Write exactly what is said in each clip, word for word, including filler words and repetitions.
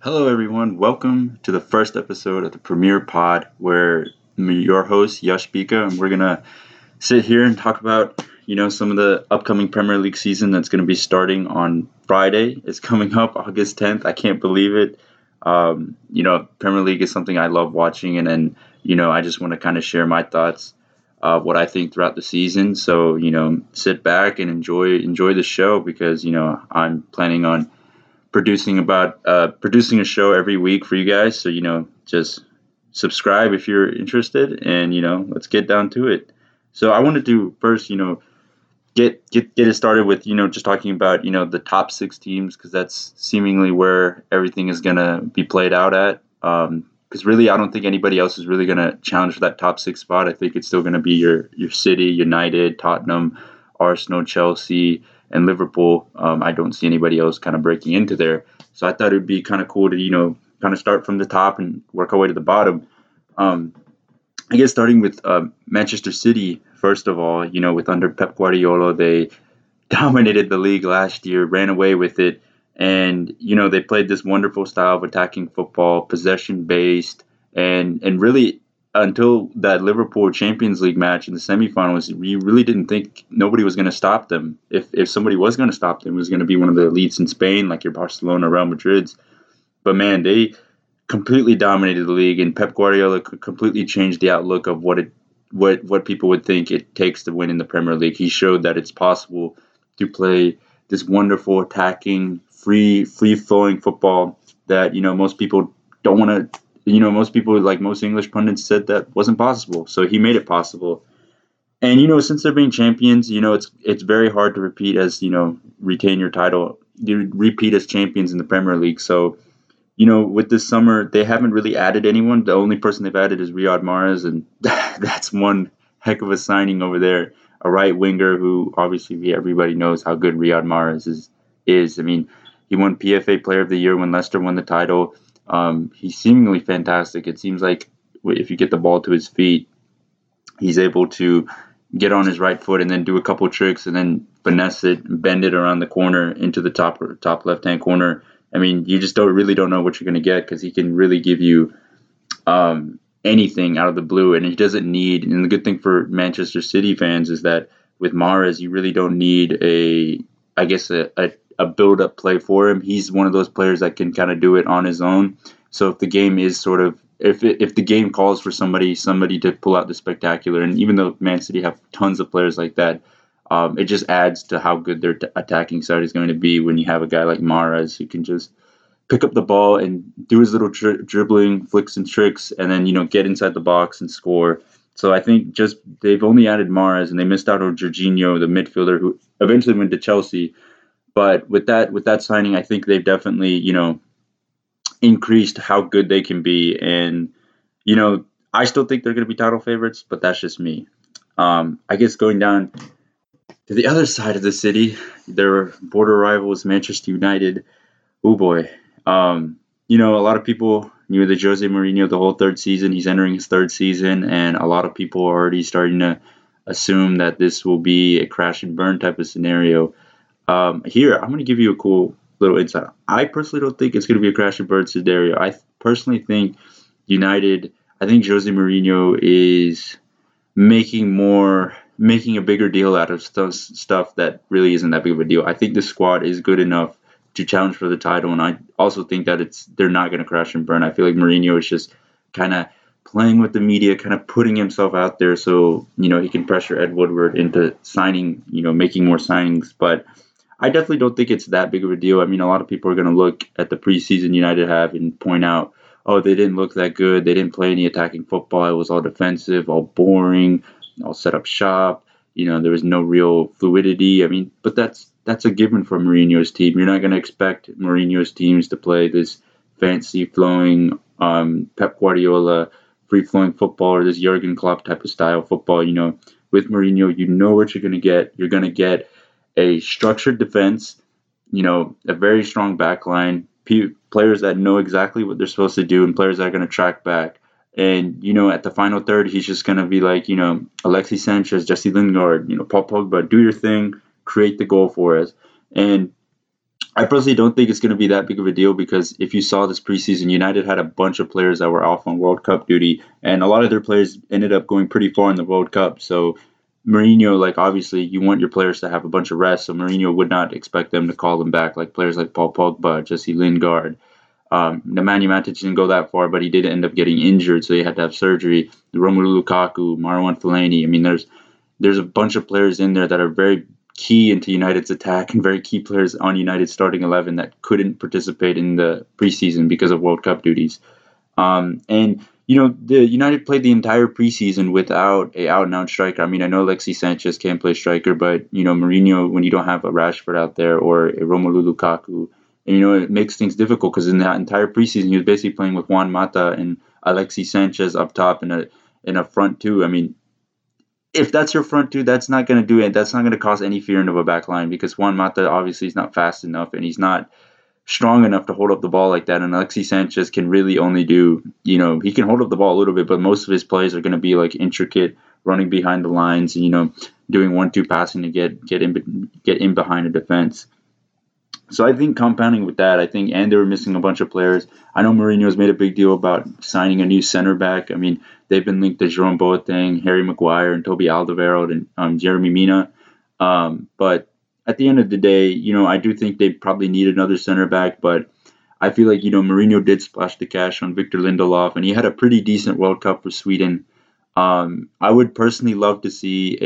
Hello, everyone. Welcome to the first episode of the Premiere Pod, where I'm your host Yash Bika, and we're gonna sit here and talk about, you know, some of the upcoming Premier League season that's gonna be starting on Friday. It's coming up August tenth. I can't believe it. Um, you know, Premier League is something I love watching, and then you know, I just want to kind of share my thoughts of what I think throughout the season. So you know, sit back and enjoy enjoy the show because you know I'm planning on producing about uh, producing a show every week for you guys. So you know, just subscribe if you're interested, and you know, let's get down to it. So I wanted to first, you know, get get get it started with you know just talking about you know the top six teams because that's seemingly where everything is gonna be played out at. Um, because really, I don't think anybody else is really gonna challenge for that top six spot. I think it's still gonna be your your City, United, Tottenham, Arsenal, Chelsea, and Liverpool. Um, I don't see anybody else kind of breaking into there. So I thought it'd be kind of cool to you know kind of start from the top and work our way to the bottom. Um, I guess starting with uh, Manchester City, first of all, you know, with under Pep Guardiola, they dominated the league last year, ran away with it, and you know they played this wonderful style of attacking football, possession based, and and really until that Liverpool Champions League match in the semifinals, we really didn't think nobody was going to stop them. If if somebody was going to stop them, it was going to be one of the elites in Spain, like your Barcelona, Real Madrid's. But man, they completely dominated the league, and Pep Guardiola could completely change the outlook of what it what what people would think it takes to win in the Premier League. He showed that it's possible to play this wonderful attacking, free free flowing football that you know most people don't want to. You know, most people like most English pundits said that wasn't possible. So he made it possible. And you know, since they're being champions, you know it's it's very hard to repeat as you know retain your title, you repeat as champions in the Premier League. So you know, with this summer, they haven't really added anyone. The only person they've added is Riyad Mahrez, and that's one heck of a signing over there. A right winger who obviously everybody knows how good Riyad Mahrez is. Is I mean, he won P F A Player of the Year when Leicester won the title. Um, he's seemingly fantastic. It seems like if you get the ball to his feet, he's able to get on his right foot and then do a couple tricks and then finesse it, bend it around the corner into the top top left hand corner. I mean, you just don't really don't know what you're going to get because he can really give you um, anything out of the blue, and he doesn't need. And the good thing for Manchester City fans is that with Mahrez, you really don't need a, I guess, a, a, a build up play for him. He's one of those players that can kind of do it on his own. So if the game is sort of if it, if the game calls for somebody somebody to pull out the spectacular, and even though Man City have tons of players like that, um, it just adds to how good their t- attacking side is going to be when you have a guy like Mahrez who can just pick up the ball and do his little tri- dribbling flicks and tricks, and then you know get inside the box and score. So I think just they've only added Mahrez and they missed out on Jorginho, the midfielder who eventually went to Chelsea. But with that with that signing, I think they've definitely you know increased how good they can be, and you know I still think they're going to be title favorites, but that's just me. Um, I guess going down to the other side of the city, their border rivals, Manchester United. Oh boy. Um, you know, a lot of people knew that Jose Mourinho the whole third season. He's entering his third season, and a lot of people are already starting to assume that this will be a crash and burn type of scenario. Um, here, I'm going to give you a cool little insight. I personally don't think it's going to be a crash and burn scenario. I personally think United, I think Jose Mourinho is making more making a bigger deal out of stuff stuff that really isn't that big of a deal. I think the squad is good enough to challenge for the title, and I also think that it's they're not going to crash and burn. I feel like Mourinho is just kind of playing with the media, kind of putting himself out there so you know he can pressure Ed Woodward into signing, you know, making more signings. But I definitely don't think it's that big of a deal. I mean, a lot of people are going to look at the preseason United have and point out, oh, they didn't look that good. They didn't play any attacking football. It was all defensive, all boring, all set up shop. You know, there was no real fluidity. I mean, but that's that's a given for Mourinho's team. You're not going to expect Mourinho's teams to play this fancy flowing um, Pep Guardiola free flowing football or this Jurgen Klopp type of style football. You know, with Mourinho, you know what you're going to get. You're going to get a structured defense, you know, a very strong back line, p- players that know exactly what they're supposed to do, and players that are going to track back. And, you know, at the final third, he's just going to be like, you know, Alexis Sanchez, Jesse Lingard, you know, Paul Pogba, do your thing, create the goal for us. And I personally don't think it's going to be that big of a deal because if you saw this preseason, United had a bunch of players that were off on World Cup duty, and a lot of their players ended up going pretty far in the World Cup. So Mourinho, like obviously, you want your players to have a bunch of rest, so Mourinho would not expect them to call them back, like players like Paul Pogba, Jesse Lingard. Um, Nemanja Matic didn't go that far, but he did end up getting injured, so he had to have surgery. Romelu Lukaku, Marwan Fellaini. I mean, there's there's a bunch of players in there that are very key into United's attack and very key players on United's starting eleven that couldn't participate in the preseason because of World Cup duties. Um, and you know, the United played the entire preseason without a out and out striker. I mean, I know Alexis Sanchez can play striker, but you know, Mourinho, when you don't have a Rashford out there or a Romelu Lukaku, and, you know, it makes things difficult because in that entire preseason he was basically playing with Juan Mata and Alexis Sanchez up top in a in a front two. I mean, if that's your front two, that's not going to do it. That's not going to cause any fear into a back line because Juan Mata obviously is not fast enough and he's not strong enough to hold up the ball like that. And Alexis Sanchez can really only do, you know, he can hold up the ball a little bit, but most of his plays are going to be like intricate, running behind the lines, and you know, doing one-two passing to get get in get in behind a defense. So I think compounding with that, I think, and they were missing a bunch of players. I know Mourinho's made a big deal about signing a new center back. I mean, they've been linked to Jerome Boateng, Harry Maguire, and Toby Alderweireld, and um, Jeremy Mina. Um, but at the end of the day, you know, I do think they probably need another center back. But I feel like, you know, Mourinho did splash the cash on Victor Lindelof, and he had a pretty decent World Cup for Sweden. Um, I would personally love to see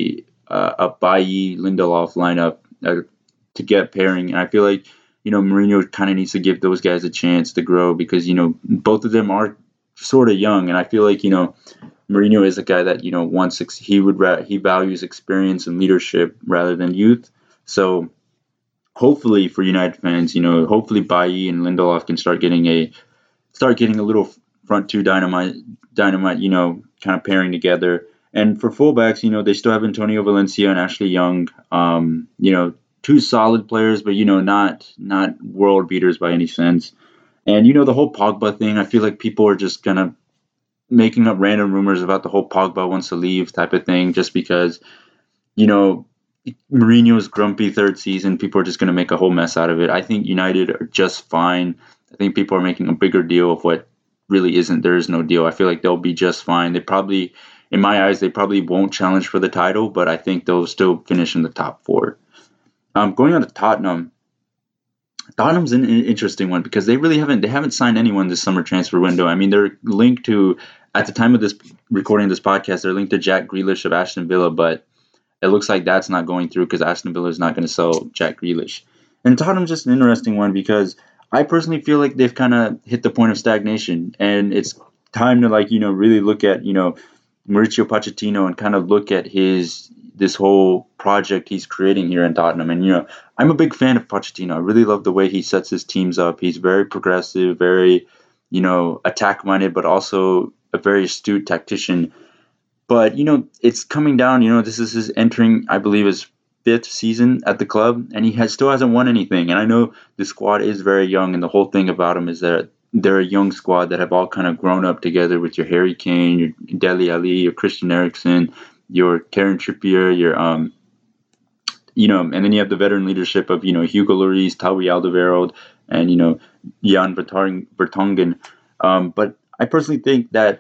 a uh, a Bailly Lindelof lineup. Uh, to get pairing. And I feel like, you know, Mourinho kind of needs to give those guys a chance to grow because, you know, both of them are sort of young. And I feel like, you know, Mourinho is a guy that, you know, wants, he would, he values experience and leadership rather than youth. So hopefully for United fans, you know, hopefully Bailly and Lindelof can start getting a, start getting a little front two dynamite, dynamite, you know, kind of pairing together. And for fullbacks, you know, they still have Antonio Valencia and Ashley Young, um, you know, two solid players, but you know, not not world beaters by any sense. And you know, the whole Pogba thing, I feel like people are just kind of making up random rumors about the whole Pogba wants to leave type of thing, just because you know Mourinho's grumpy third season. People are just going to make a whole mess out of it. I think United are just fine. I think people are making a bigger deal of what really isn't. There is no deal. I feel like they'll be just fine. They probably, in my eyes, they probably won't challenge for the title, but I think they'll still finish in the top four. Um, going on to Tottenham, Tottenham's an interesting one because they really haven't they haven't signed anyone this summer transfer window. I mean, they're linked to, at the time of this recording of this podcast, they're linked to Jack Grealish of Aston Villa, but it looks like that's not going through because Aston Villa is not going to sell Jack Grealish. And Tottenham's just an interesting one because I personally feel like they've kind of hit the point of stagnation, and it's time to like you know really look at you know Mauricio Pochettino and kind of look at his this whole project he's creating here in Tottenham. And, you know, I'm a big fan of Pochettino. I really love the way he sets his teams up. He's very progressive, very, you know, attack-minded, but also a very astute tactician. But, you know, it's coming down, you know, this is his entering, I believe, his fifth season at the club, and he has, still hasn't won anything. And I know the squad is very young, and the whole thing about him is that they're a young squad that have all kind of grown up together with your Harry Kane, your Dele Alli, your Christian Eriksen, your Karen Trippier, your um, you know, and then you have the veteran leadership of you know Hugo Lloris, Toby Alderweireld, and you know Jan Vertonghen. Um, but I personally think that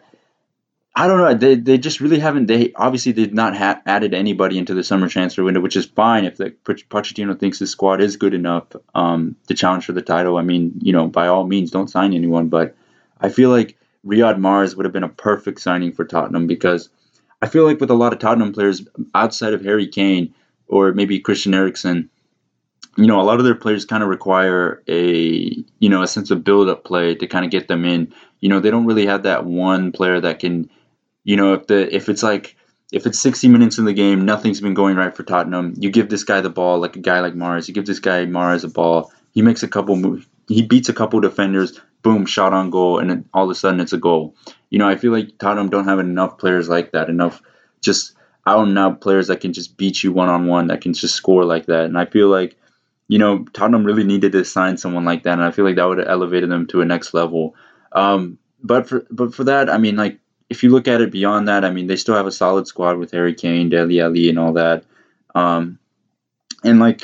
I don't know. They they just really haven't. They obviously did not have added anybody into the summer transfer window, which is fine if the Pochettino thinks his squad is good enough um, to challenge for the title. I mean, you know, by all means, don't sign anyone. But I feel like Riyad Mahrez would have been a perfect signing for Tottenham because I feel like with a lot of Tottenham players outside of Harry Kane or maybe Christian Eriksen, you know, a lot of their players kind of require a, you know, a sense of build-up play to kind of get them in. You know, they don't really have that one player that can, you know, if the if it's like if it's sixty minutes in the game, nothing's been going right for Tottenham. You give this guy the ball, like a guy like Mahrez. You give this guy Mahrez a ball. He makes a couple moves. He beats a couple defenders. Boom, shot on goal, and then all of a sudden it's a goal. You know, I feel like Tottenham don't have enough players like that. Enough just out and out players that can just beat you one on one. That can just score like that. And I feel like, you know, Tottenham really needed to sign someone like that, and I feel like that would have elevated them to a next level. Um, but for but for that, I mean, like if you look at it beyond that, I mean, they still have a solid squad with Harry Kane, Dele Alli, and all that. Um, and like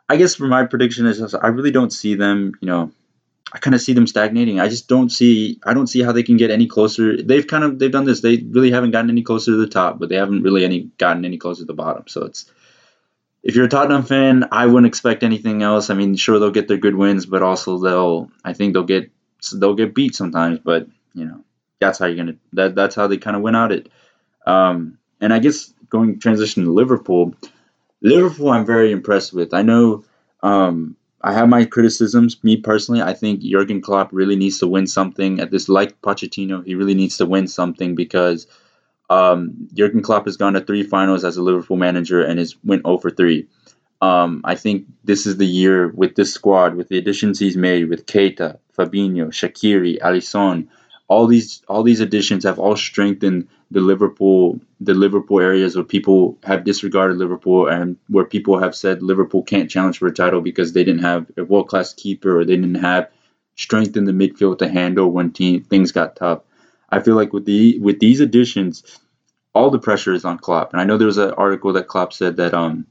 I guess for my prediction is just, I really don't see them, you know, I kind of see them stagnating. I just don't see I don't see how they can get any closer. They've kind of they've done this. They really haven't gotten any closer to the top, but they haven't really any gotten any closer to the bottom. So it's if you're a Tottenham fan, I wouldn't expect anything else. I mean, sure they'll get their good wins, but also they'll I think they'll get they'll get beat sometimes. But you know that's how you're gonna that that's how they kind of went out it. Um, and I guess going transition to Liverpool, Liverpool I'm very impressed with. I know um, I have my criticisms. Me personally, I think Jurgen Klopp really needs to win something at this. Like Pochettino, he really needs to win something because um, Jurgen Klopp has gone to three finals as a Liverpool manager and has went zero for three. Um, I think this is the year with this squad, with the additions he's made with Keita, Fabinho, Shaqiri, Alisson. All these all these additions have all strengthened the Liverpool the Liverpool areas where people have disregarded Liverpool and where people have said Liverpool can't challenge for a title because they didn't have a world class keeper or they didn't have strength in the midfield to handle when team, things got tough. I feel like with the with these additions, all the pressure is on Klopp. And I know there was an article that Klopp said that um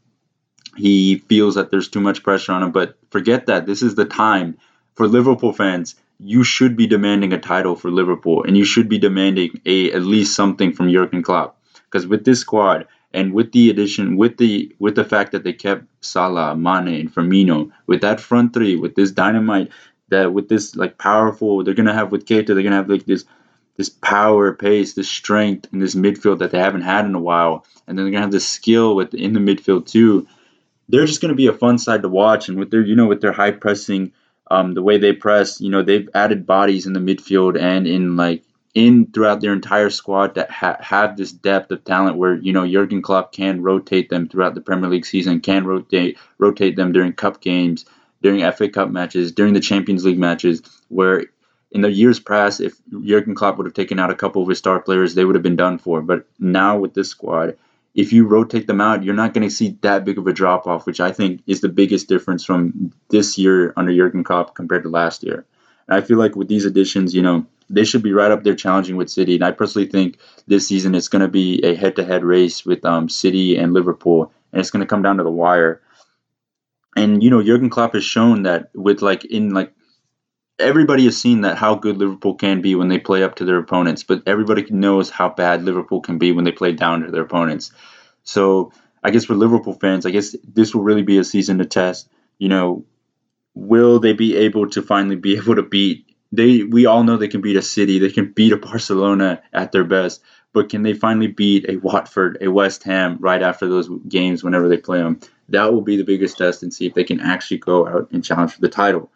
he feels that there's too much pressure on him. But forget that. This is the time for Liverpool fans. You should be demanding a title for Liverpool, and you should be demanding a at least something from Jurgen Klopp. Because with this squad and with the addition, with the with the fact that they kept Salah, Mane, and Firmino, with that front three, with this dynamite, that with this like powerful, they're gonna have with Keita, they're gonna have like this this power, pace, this strength in this midfield that they haven't had in a while, and then they're gonna have this skill with in the midfield too. They're just going to be a fun side to watch. And with their, you know, with their high pressing, um, the way they press, you know, they've added bodies in the midfield and in like in throughout their entire squad that ha- have this depth of talent where you know Jurgen Klopp can rotate them throughout the Premier League season, can rotate rotate them during cup games, during F A Cup matches, during the Champions League matches, where in the years past, if Jurgen Klopp would have taken out a couple of his star players, they would have been done for. But now with this squad, if you rotate them out, you're not going to see that big of a drop off, which I think is the biggest difference from this year under Jurgen Klopp compared to last year. And I feel like with these additions, you know, they should be right up there challenging with City. And I personally think this season it's going to be a head-to-head race with um, City and Liverpool, and it's going to come down to the wire. And you know, Jurgen Klopp has shown that with like in like everybody has seen that how good Liverpool can be when they play up to their opponents, but everybody knows how bad Liverpool can be when they play down to their opponents. So I guess for Liverpool fans, I guess this will really be a season to test. You know, will they be able to finally be able to beat? They we all know they can beat a City, they can beat a Barcelona at their best, but can they finally beat a Watford, a West Ham right after those games whenever they play them? That will be the biggest test and see if they can actually go out and challenge for the title.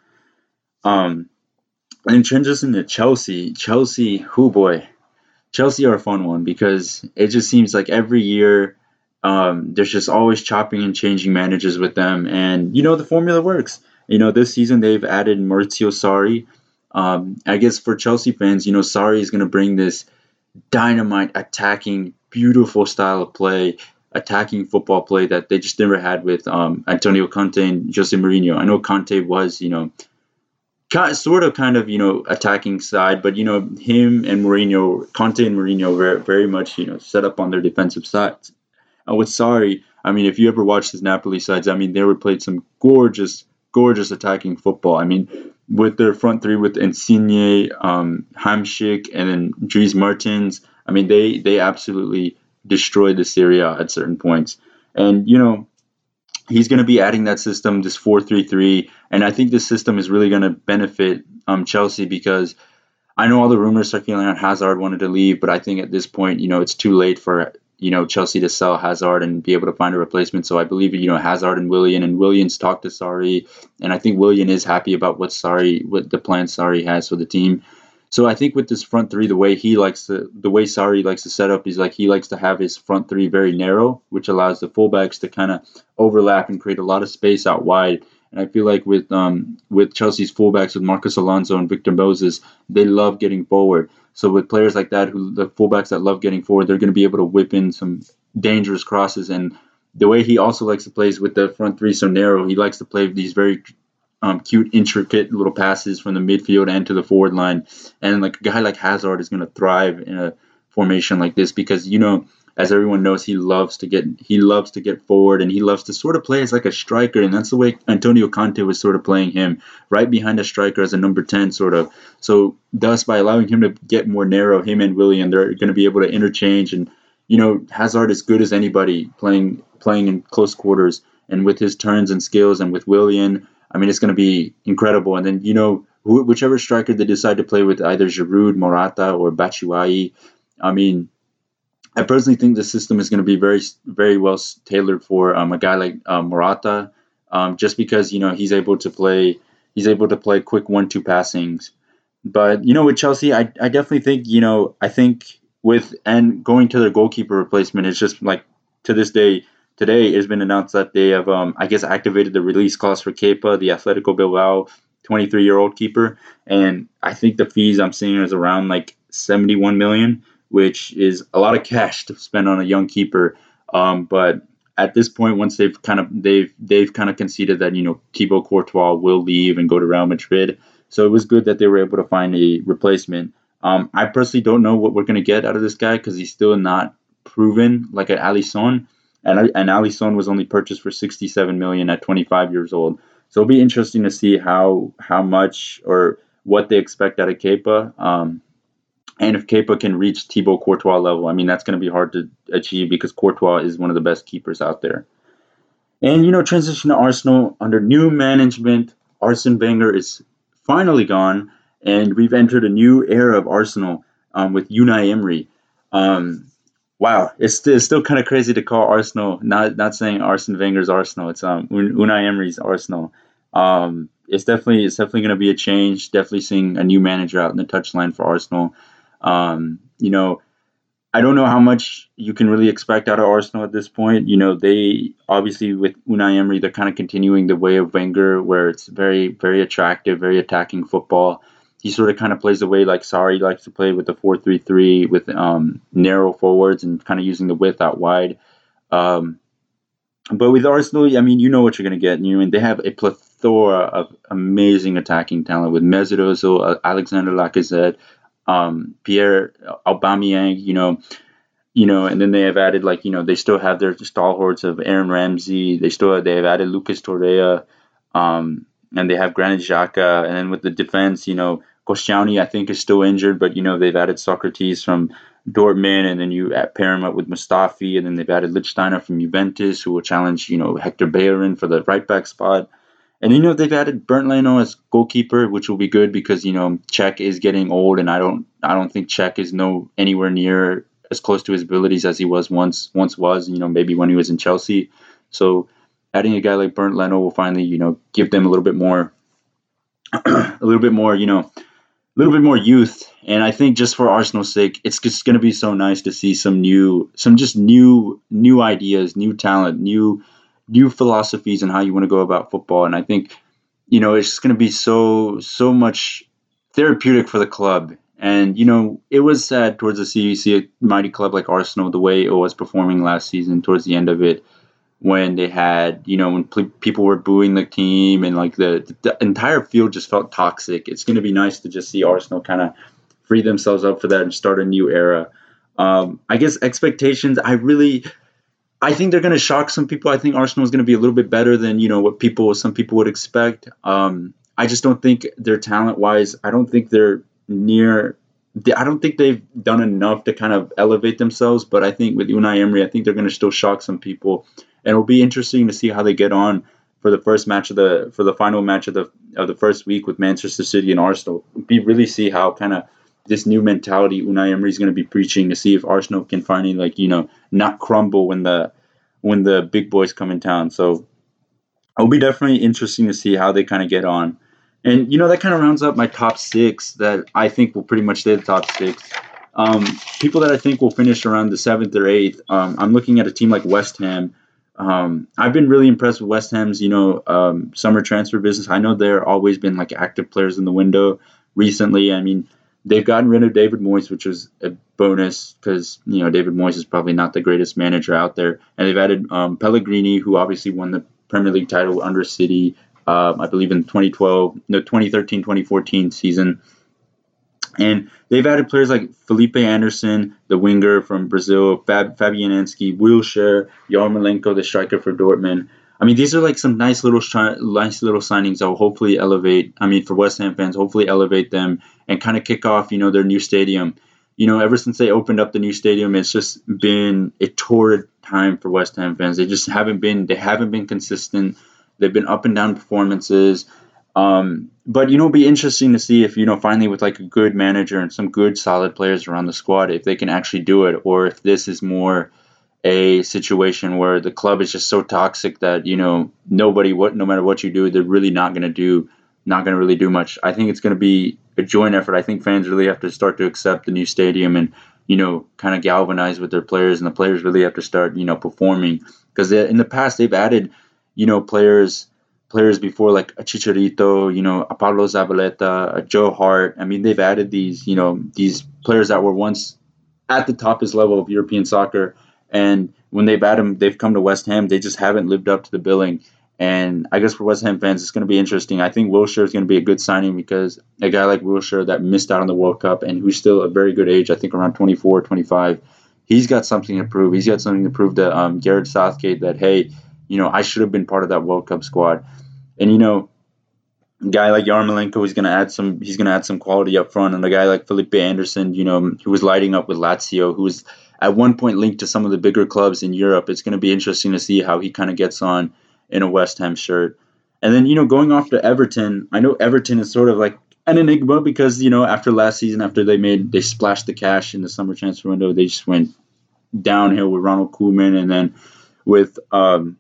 Um, and transitioning to Chelsea, Chelsea, who boy, Chelsea are a fun one because it just seems like every year um, there's just always chopping and changing managers with them, and you know the formula works. You know this season they've added Maurizio Sarri. Um, I guess for Chelsea fans, you know Sarri is going to bring this dynamite attacking, beautiful style of play, attacking football play that they just never had with um, Antonio Conte and Jose Mourinho. I know Conte was, you know, kind sort of kind of you know attacking side, but you know him and Mourinho, Conte and Mourinho, very very much you know set up on their defensive sides. And with Sarri, I mean, if you ever watched his Napoli sides, I mean, they were played some gorgeous, gorgeous attacking football. I mean, with their front three with Insigne, um, Hamsik, and then Dries Martins, I mean, they they absolutely destroyed the Serie A at certain points. And you know, he's going to be adding that system, this four three three, and I think this system is really going to benefit um, Chelsea because I know all the rumors circulating on Hazard wanted to leave, but I think at this point, you know, it's too late for you know Chelsea to sell Hazard and be able to find a replacement. So I believe you know Hazard and Willian and Willian's talked to Sarri, and I think Willian is happy about what Sarri, what the plan Sarri has for the team. So I think with this front three, the way he likes to, the way Sarri likes to set up is like he likes to have his front three very narrow, which allows the fullbacks to kind of overlap and create a lot of space out wide. And I feel like with um with Chelsea's fullbacks with Marcus Alonso and Victor Moses, they love getting forward. So with players like that, who the fullbacks that love getting forward, they're going to be able to whip in some dangerous crosses. And the way he also likes to play is with the front three so narrow. He likes to play these very um, cute, intricate little passes from the midfield and to the forward line. And like a guy like Hazard is going to thrive in a formation like this because you know as everyone knows, he loves to get he loves to get forward, and he loves to sort of play as like a striker, and that's the way Antonio Conte was sort of playing him, right behind a striker as a number ten, sort of. So thus, by allowing him to get more narrow, him and Willian, they're going to be able to interchange, and you know, Hazard is good as anybody playing playing in close quarters, and with his turns and skills, and with Willian, I mean, it's going to be incredible. And then you know, wh- whichever striker they decide to play with, either Giroud, Morata, or Batshuayi, I mean, I personally think the system is going to be very, very well tailored for um, a guy like uh, Morata, um, just because you know he's able to play, he's able to play quick one-two passings. But you know, with Chelsea, I, I definitely think you know I think with and going to their goalkeeper replacement, it's just like to this day, today it's been announced that they have um, I guess activated the release clause for Kepa, the Atletico Bilbao twenty-three year old keeper, and I think the fees I'm seeing is around like seventy-one million, which is a lot of cash to spend on a young keeper. Um, but at this point, once they've kind of they've they've kind of conceded that you know Thibaut Courtois will leave and go to Real Madrid, so it was good that they were able to find a replacement. Um, I personally don't know what we're gonna get out of this guy because he's still not proven like an Alisson, and and Alisson was only purchased for sixty-seven million at twenty-five years old. So it'll be interesting to see how how much or what they expect out of Kepa. Um, and if Kepa can reach Thibaut Courtois level, I mean, that's going to be hard to achieve because Courtois is one of the best keepers out there. And, you know, transition to Arsenal under new management. Arsene Wenger is finally gone, and we've entered a new era of Arsenal um, with Unai Emery. Um, wow, it's still, it's still kind of crazy to call Arsenal, not not saying Arsene Wenger's Arsenal. It's um, Unai Emery's Arsenal. Um, it's definitely it's definitely going to be a change. Definitely seeing a new manager out in the touchline for Arsenal. Um, you know, I don't know how much you can really expect out of Arsenal at this point. You know, they obviously with Unai Emery, they're kind of continuing the way of Wenger, where it's very, very attractive, very attacking football. He sort of kind of plays the way like Sarri likes to play with the four three three with um, narrow forwards and kind of using the width out wide. Um, but with Arsenal, I mean, you know what you're going to get. You know, and they have a plethora of amazing attacking talent with Mesut Ozil, uh, Alexander Lacazette, um, Pierre Aubameyang. You know, you know, and then they have added like you know they still have their stalwarts of Aaron Ramsey. They still have, they have added Lucas Torreira, um, and they have Granit Xhaka. And then with the defense, you know, Koscielny I think is still injured, but you know they've added Socrates from Dortmund, and then you add- pair him up with Mustafi, and then they've added Lichtsteiner from Juventus, who will challenge you know Hector Bellerin for the right back spot. And you know they've added Bernd Leno as goalkeeper, which will be good because you know Czech is getting old, and I don't I don't think Czech is no anywhere near as close to his abilities as he was once once was. You know maybe when he was in Chelsea. So adding a guy like Bernd Leno will finally you know give them a little bit more a little bit more you know a little bit more youth. And I think just for Arsenal's sake, it's just going to be so nice to see some new, some just new, new ideas, new talent, new, new philosophies on how you want to go about football. And I think, you know, it's just going to be so, so much therapeutic for the club. And you know, it was sad towards the sea. You see a mighty club like Arsenal, the way it was performing last season, towards the end of it, when they had, you know, when p- people were booing the team and like the, the entire field just felt toxic. It's going to be nice to just see Arsenal kind of free themselves up for that and start a new era. Um, I guess expectations, I really, I think they're going to shock some people. I think Arsenal is going to be a little bit better than, you know, what people, some people would expect. Um, I just don't think they're talent wise. I don't think they're near, they- I don't think they've done enough to kind of elevate themselves. But I think with Unai Emery, I think they're going to still shock some people, and it'll be interesting to see how they get on for the first match of the for the final match of the of the first week with Manchester City and Arsenal. Be really see how kind of this new mentality Unai Emery is going to be preaching, to see if Arsenal can finally like you know not crumble when the when the big boys come in town. So it'll be definitely interesting to see how they kind of get on. And you know that kind of rounds up my top six that I think will pretty much stay the top six. Um, people that I think will finish around the seventh or eighth. Um, I'm looking at a team like West Ham. Um, I've been really impressed with West Ham's, you know, um, summer transfer business. I know they're always been like active players in the window recently. I mean, they've gotten rid of David Moyes, which was a bonus because you know David Moyes is probably not the greatest manager out there, and they've added um, Pellegrini, who obviously won the Premier League title under City, um, I believe in twenty twelve, no twenty thirteen twenty fourteen season. And they've added players like Felipe Anderson, the winger from Brazil, Fab, Fabianski, Wilshere, Yarmolenko, the striker for Dortmund. I mean, these are like some nice little shi- nice little signings that will hopefully elevate. I mean, for West Ham fans, hopefully elevate them and kind of kick off, you know, their new stadium. You know, ever since they opened up the new stadium, it's just been a torrid time for West Ham fans. They just haven't been they haven't been consistent. They've been up and down performances. Um, but you know, it'll be interesting to see if you know finally with like a good manager and some good solid players around the squad, if they can actually do it, or if this is more a situation where the club is just so toxic that you know nobody, what no matter what you do, they're really not going to do, not going to really do much. I think it's going to be a joint effort. I think fans really have to start to accept the new stadium and you know kind of galvanize with their players, and the players really have to start you know performing because in the past they've added you know players players before like a Chicharito, you know, a Pablo Zabaleta, a Joe Hart. I mean, they've added these, you know, these players that were once at the toppest level of European soccer, and when they've added them, they've come to West Ham. They just haven't lived up to the billing. And I guess for West Ham fans, it's going to be interesting. I think Wilshere is going to be a good signing because a guy like Wilshere that missed out on the World Cup and who's still a very good age, I think around twenty-four, twenty-five, he's got something to prove. He's got something to prove to um, Garrett Southgate that, hey, you know, I should have been part of that World Cup squad. And you know, a guy like Yarmolenko is going to add some. He's going to add some quality up front, and a guy like Felipe Anderson, you know, who was lighting up with Lazio, who was at one point linked to some of the bigger clubs in Europe. It's going to be interesting to see how he kind of gets on in a West Ham shirt. And then you know, going off to Everton, I know Everton is sort of like an enigma because you know after last season, after they made they splashed the cash in the summer transfer window, they just went downhill with Ronald Koeman, and then with um,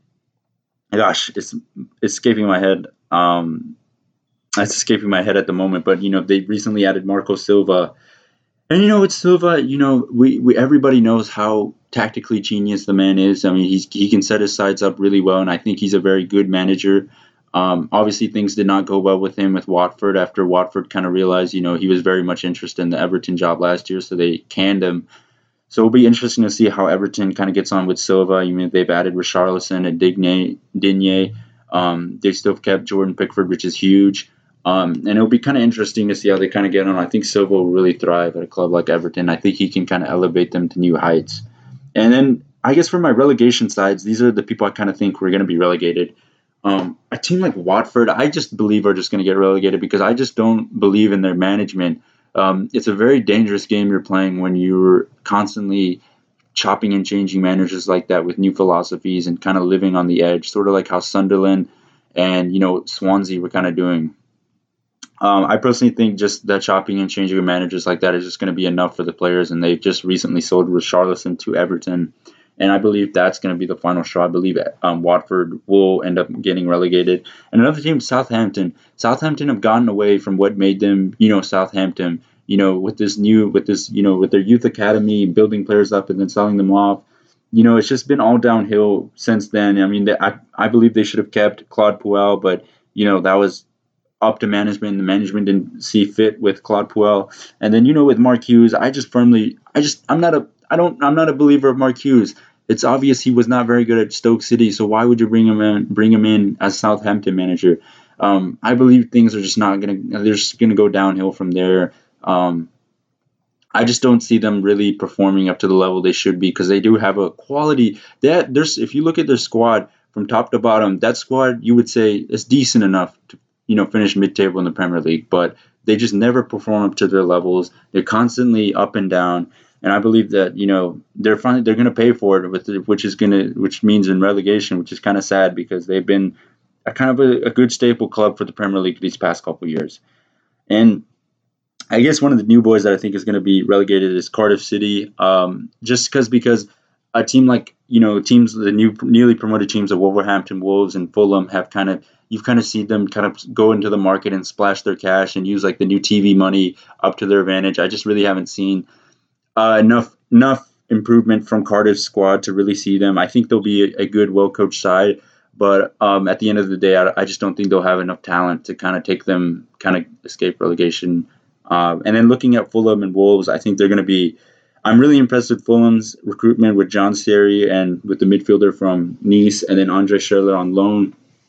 gosh, it's escaping my head. Um, it's escaping my head at the moment, but you know they recently added Marco Silva, and you know with Silva, you know we, we everybody knows how tactically genius the man is. I mean, he's he can set his sides up really well, and I think he's a very good manager. Um, obviously, things did not go well with him with Watford after Watford kind of realized, you know, he was very much interested in the Everton job last year, so they canned him. So it'll be interesting to see how Everton kind of gets on with Silva. You mean they've added Richarlison and Digne, Digne. Um, they still kept Jordan Pickford, which is huge. Um, and it'll be kind of interesting to see how they kind of get on. I think Silva will really thrive at a club like Everton. I think he can kind of elevate them to new heights. And then I guess for my relegation sides, these are the people I kind of think we're going to be relegated. Um, a team like Watford, I just believe are just going to get relegated because I just don't believe in their management. Um, it's a very dangerous game you're playing when you're constantly chopping and changing managers like that with new philosophies and kind of living on the edge, sort of like how Sunderland and you know Swansea were kind of doing. Um, I personally think just that chopping and changing of managers like that is just going to be enough for the players, and they've just recently sold Richarlison to Everton, and I believe that's going to be the final straw. I believe um, Watford will end up getting relegated. And another team, Southampton. Southampton have gotten away from what made them, you know, Southampton. You know, with this new, with this, you know, with their youth academy, building players up and then selling them off. You know, it's just been all downhill since then. I mean, they, I I believe they should have kept Claude Puel, but you know that was up to management. The management didn't see fit with Claude Puel. And then you know with Mark Hughes, I just firmly, I just, I'm not a, I don't, I'm not a believer of Mark Hughes. It's obvious he was not very good at Stoke City, so why would you bring him in, bring him in as Southampton manager? Um, I believe things are just not gonna, they're just gonna go downhill from there. Um, I just don't see them really performing up to the level they should be because they do have a quality that there's. If you look at their squad from top to bottom, that squad you would say is decent enough to you know finish mid-table in the Premier League, but they just never perform up to their levels. They're constantly up and down, and I believe that you know they're finally they're going to pay for it with the, which is going to which means in relegation, which is kind of sad because they've been a kind of a, a good staple club for the Premier League these past couple years, and I guess one of the new boys that I think is going to be relegated is Cardiff City. Um, just because because a team like you know teams the new newly promoted teams of Wolverhampton, Wolves, and Fulham have kind of you've kind of seen them kind of go into the market and splash their cash and use like the new T V money up to their advantage. I just really haven't seen uh, enough enough improvement from Cardiff's squad to really see them. I think they'll be a, a good, well coached side. But um, at the end of the day, I, I just don't think they'll have enough talent to kind of take them kind of escape relegation. Um, and then looking at Fulham and Wolves, I think they're going to be. I'm really impressed with Fulham's recruitment with John Sterry and with the midfielder from Nice, and then Andre Schürrle on loan.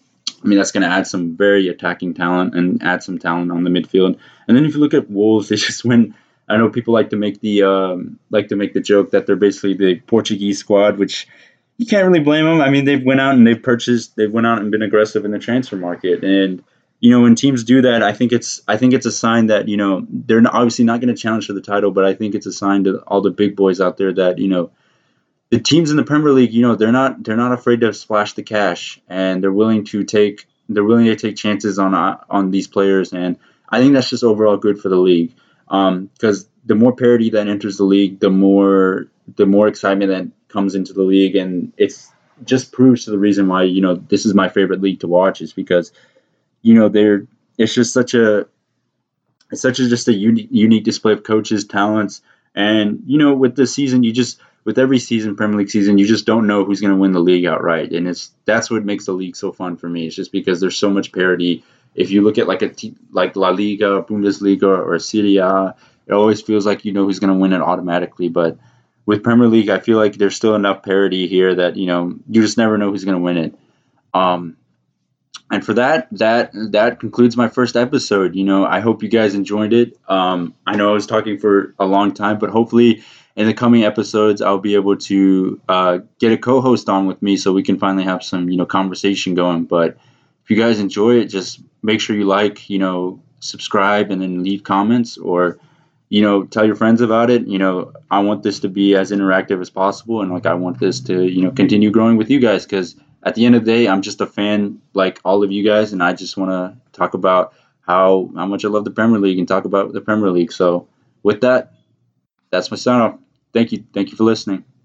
I mean, that's going to add some very attacking talent and add some talent on the midfield. And then if you look at Wolves, they just win. I know people like to make the um, like to make the joke that they're basically the Portuguese squad, which you can't really blame them. I mean, they've went out and they've purchased, they've went out and been aggressive in the transfer market. And you know, when teams do that, I think it's I think it's a sign that you know they're not, obviously not going to challenge for the title, but I think it's a sign to all the big boys out there that you know the teams in the Premier League, you know, they're not they're not afraid to splash the cash, and they're willing to take they're willing to take chances on uh, on these players, and I think that's just overall good for the league. Because um, the more parity that enters the league, the more the more excitement that comes into the league, and it's just proves to the reason why you know this is my favorite league to watch is because you know they're it's just such a it's such a just a unique, unique display of coaches, talents, and you know, with this season, you just with every season, Premier League season, you just don't know who's going to win the league outright, and it's that's what makes the league so fun for me. It's just because there's so much parity. If you look at like a te- like La Liga, Bundesliga, or Serie A, it always feels like you know who's going to win it automatically. But with Premier League, I feel like there's still enough parity here that you know you just never know who's going to win it. Um, and for that, that that concludes my first episode. You know, I hope you guys enjoyed it. Um, I know I was talking for a long time, but hopefully, in the coming episodes, I'll be able to uh, get a co-host on with me so we can finally have some you know conversation going. But if you guys enjoy it, just make sure you like, you know, subscribe, and then leave comments or you know tell your friends about it. You know, I want this to be as interactive as possible, and like I want this to you know continue growing with you guys because at the end of the day, I'm just a fan like all of you guys, and I just want to talk about how how much I love the Premier League and talk about the Premier League. So with that, that's my sign off. Thank you, thank you for listening.